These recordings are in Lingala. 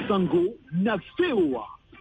Sango na VOA.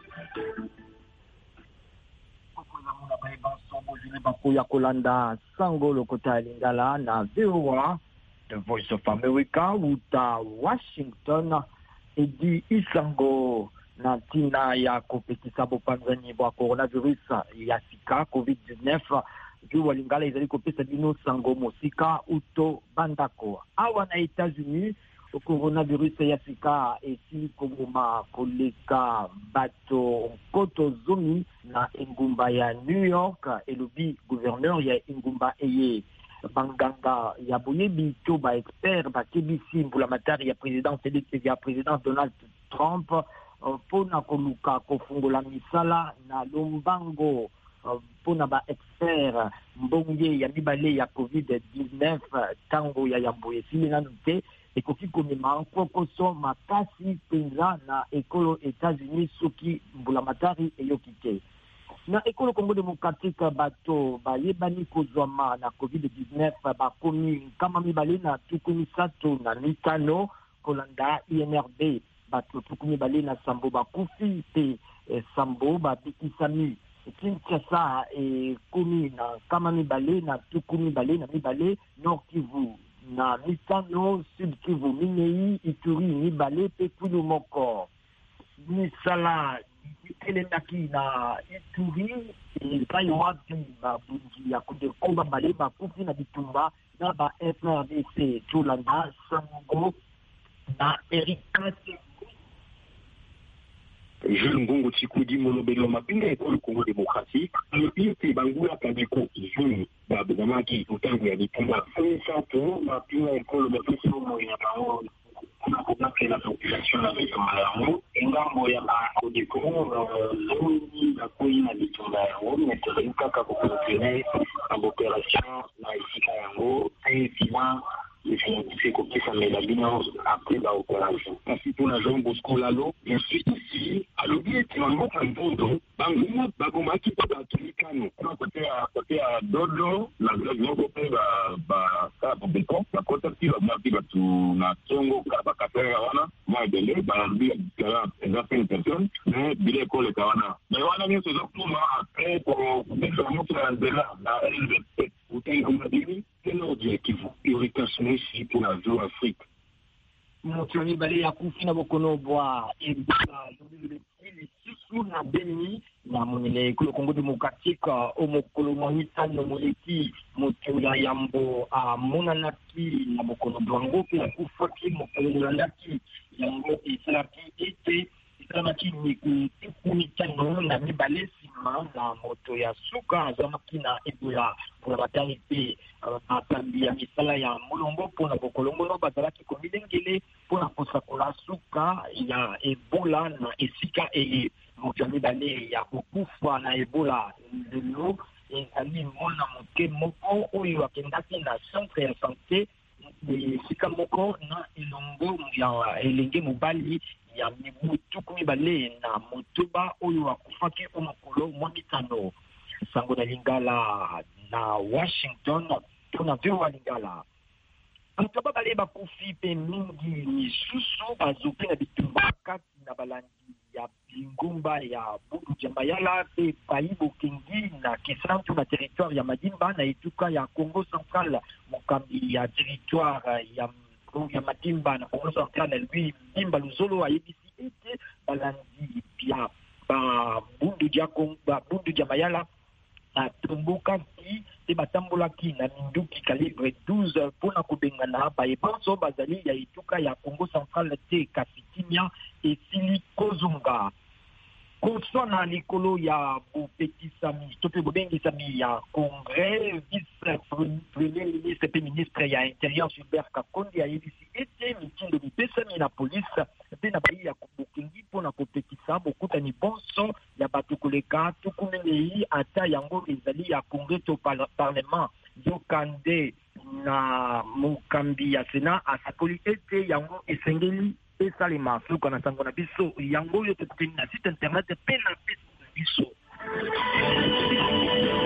Ya Kolanda Sango Lokota Lingala na VOA, The Voice of America, uta Washington, edi Isango na tina ya kopetisa bopanzani bwa coronavirus ya sika COVID-19 juu walingala izali kopesa bino sango mosika uto bandako. Awa na Etats-Unis, coronavirus ya sika esi kongoma koleka bato koto zomi na engumba ya New York, elobi gouverneur ya engumba eye. Banganga ya boyebi to ba expert ba KBC mbula matari ya président Donald Trump pona koluka kofungola misala na lombango pona ba expert mbonge ya mibale ya COVID-19 tango ya yamboye sili nanu te ekoki komema kokoso makasi penza na ekolo États-Unis soki mbula matari eyoki te. Na ekolo Congo démocratique bato bayebani kozwama na COVID-19 bakomi kama mibale na tuku misato na mitano kolanda INRB bato tuku mibale na sambo bakufi pe sambo babikisami. Kinshasa komi na kama mibale na tuku mibale na mibale Nord Kivu na mitano Sud Kivu minei Ituri mibale pe Kwilu moko. Misala elemaki na Ituri epai wapi babungi ya kudekomba bale bakufi na bitumba na ba FRDC Tolanda Sango na Erika Jeune Ngongo Chikudi Monobelo Mapinga École Congo démocratique le pire Bangula Kabeko jeune babamaki utangu ya bitumba sato Mapinga École Bapesimo Moya Bao kuna la population na bitumba yango ngambo ya kodeko zoni na koina bitumba yango meterika ka kokontrene en opération na isika yango incident c'est comme ça mais la bino après la opération parce pour la Jean Bosco Lalo et ensuite ici à l'objet qui m'a montré un bondo banguma bagoma qui pas tulikano côté à Dodo la côté ba ça Beko la côté qui va marquer tu na Tongo ka kapera wana moi de le ba bi kala exactement personne mais bile ko le kawana mais wana ni c'est pour après pour faire notre de là la LVP ou t'es comme dit c'est l'objectif irritation ici pour la zone Afrique. Motoni bale ya kufi na bokono bwa Ebola le susu na Beni na monele ko Congo démocratique au mokolo monita no moleki motola yambo a monanaki na bokono bwango pe ya kufaki mokolo landaki yango isalaki ete isalaki ni kumitano na mibale sima na moto ya suka azamaki na Ebola pour batani pe atambi ya misala ya mulongo pona bokolongo bazalaki komilengele pona kosakola suka ya Ebola na esika eye mojami bale ya kokufa na Ebola lelo ezali mona moke moko oyo akendaki na centre ya santé esika moko na elongo ya elenge mobali ya mibu tuku mibale na motoba oyo akufaki omokolo mwa mitano. Sango na Lingala na Washington tuna VOA Lingala antaba bale bakufi pe mingi ni susu bazope na bitumba kati na balandi ya bingumba ya Bundu Jamayala pe Paibo Kengi na Kisantu na territoire ya Madimba na etuka ya Congo Central mokambi ya territoire ya Madimba na Congo Central lui Bimba Luzolo ayebisi ete balandi ya Bundu Jamayala na tomboka ki te batambola ki na minduki calibre 12 pona kubengana ba ebanso bazali ya etuka ya Congo Central te Kasitimia esili kozunga konsona likolo ya bopetisami tope bobengisami ya Congrès vice-premier ministre pe ministre ya intérieur Gilbert Kakondi ayebisi ete mitindo mipesami na police pe na bai ya kubukingi pona kopetisa bokutani bonso ya bato koleka tukumenei ata yango ezali ya Congrès to parlement yokande na mokambi ya Sénat asakoli ete yango esengeli esalema suka na sango na biso yango yo toteni na site internet pe na Facebook na biso.